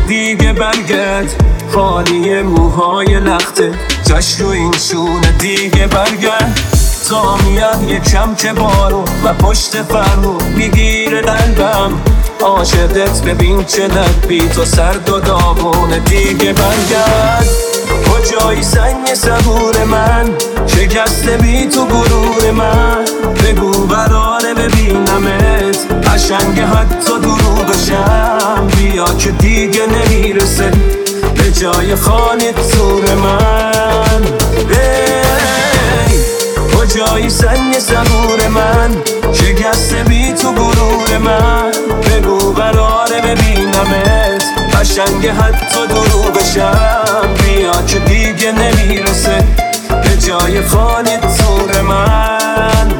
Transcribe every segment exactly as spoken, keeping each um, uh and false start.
دیگه برگرد، خالی موهای لخته جاش رو این شونه دیگه برگرد. تا میاد یکم که بارو و پشت فرمو میگیره قلبم، عاشقت ببین چقدر بی تو سرد و داغونه دیگه برگرد. کجایی سنگ صبور من، شکسته بی تو غرور من، بگو براره ببینمت قشنگ حتی دروغشم، بیا که دیگه نمیرسه به جای خانه تور من. کجایی سنگ صبور من، شکسته بی تو غرور من، بگو براره ببینمت قشنگ حتی دروغشم، بیا که دیگه نمیرسه به جای خانه تور من.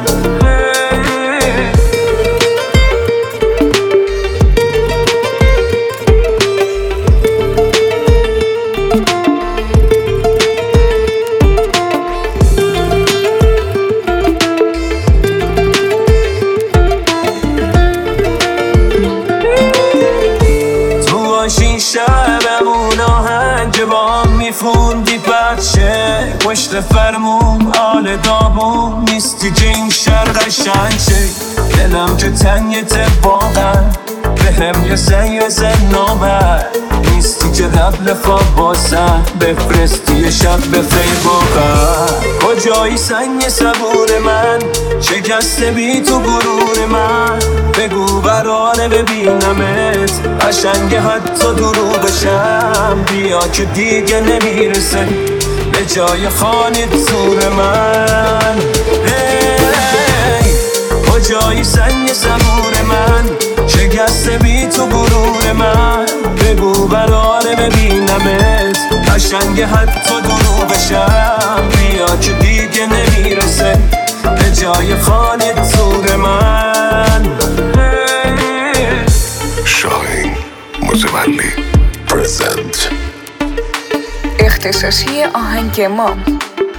شبمون آهنگ با هم میفوندی بچه، پشت فرمون آل دابون نیستی که این شهر قشنگ شه. دلم که تنگته واقعا، به هم یه سن یه زن نامر نیستی که قبل خواب باسن بفرستی یه شب به خیر واقعا. کجایی سنگ صبور من، شکسته بی تو غرور من، بگو براره ببینمت قشنگ حتی دروغشم، بیا که دیگه نمیرسه به جای خانه تور من. کجایی سنگ صبور من، شکسته بی تو غرور من، بگو براره ببینمت قشنگ حتی دروغشم، بیا که دیگه نمیرسه به جای خانه تور من. شاهین متولی پرزنت اختصاصی آهنگ ما.